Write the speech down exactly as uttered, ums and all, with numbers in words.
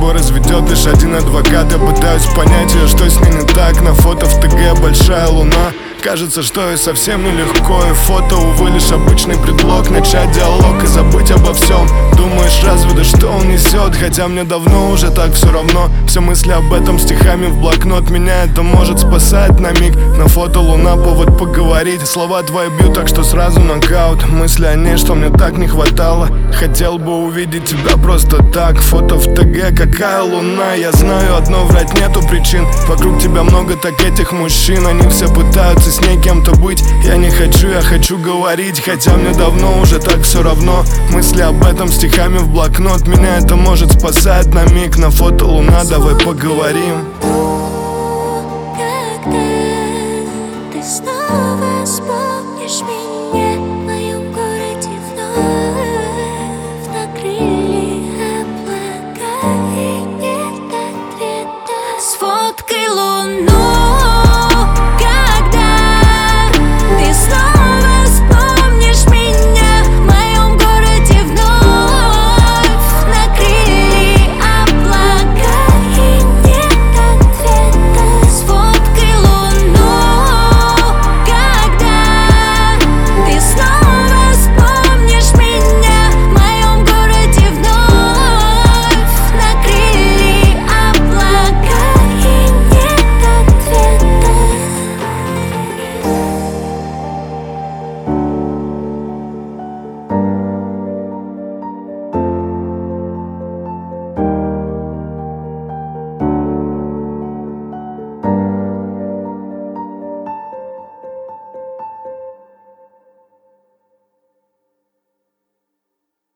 тобой разведет лишь один адвокат. Я пытаюсь понять ее, что с ней не так. На фото в ТГ большая луна. Кажется, что и совсем нелегко. И фото, увы, лишь обычный предлог начать диалог и забыть обо всем. Думаешь, разве да что он несет? Хотя мне давно уже так все равно. Все мысли об этом стихами в блокнот. Меня это может спасать на миг. На фото луна, повод поговорить. Слова твои бьют, так что сразу нокаут. Мысли о ней, что мне так не хватало. Хотел бы увидеть тебя просто так. Фото в ТГ, какая луна. Я знаю одно, врать нету причин. Вокруг тебя много так этих мужчин. Они все пытаются с ней кем-то быть. Я не хочу, я хочу говорить. Хотя мне давно уже так все равно. Мысли об этом стихами в блокнот. Меня это может спасать на миг. На фото луна, давай поговорим.